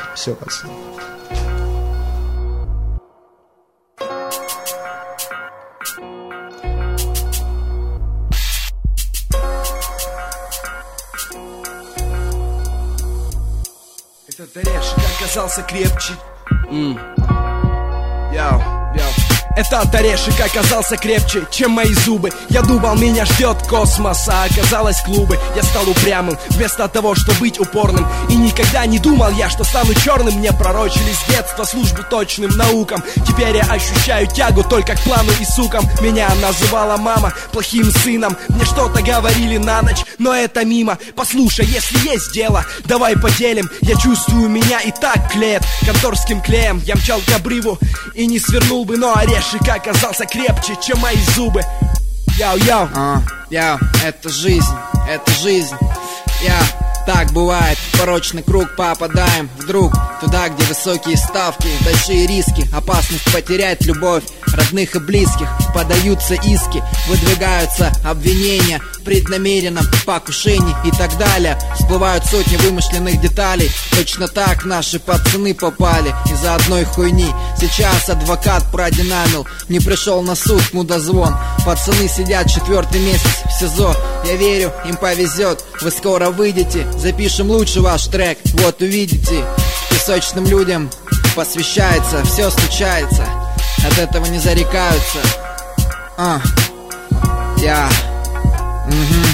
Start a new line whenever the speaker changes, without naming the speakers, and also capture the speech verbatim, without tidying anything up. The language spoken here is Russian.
Все, пацаны.
Этот орешек оказался крепче. Mm. Йоу, йоу. Этот орешек оказался крепче, чем мои зубы. Я думал, меня ждет космос, а оказалось клубы. Я стал упрямым, вместо того, чтобы быть упорным. И никогда не думал я, что стану черным. Мне пророчили с детства службу точным наукам. Теперь я ощущаю тягу только к плану и сукам. Меня называла мама плохим сыном. Мне что-то говорили на ночь, но это мимо. Послушай, если есть дело, давай поделим. Я чувствую, меня и так клеят конторским клеем. Я мчал к обрыву и не свернул бы, но орешек оказался крепче, чем мои зубы. Яу-яу.
А, яу, это жизнь, это жизнь. Я, так бывает, в порочный круг попадаем вдруг туда, где высокие ставки, большие риски, опасность потерять любовь родных и близких. Подаются иски, выдвигаются обвинения в преднамеренном покушении и так далее. Всплывают сотни вымышленных деталей. Точно так наши пацаны попали из-за одной хуйни. Сейчас адвокат продинамил, не пришел на суд мудозвон. Пацаны сидят четвертый месяц в СИЗО. Я верю, им повезет, вы скоро выйдете. Запишем лучше ваш трек, вот увидите. Песочным людям посвящается, все случается, от этого не зарекаются. А, я, угу.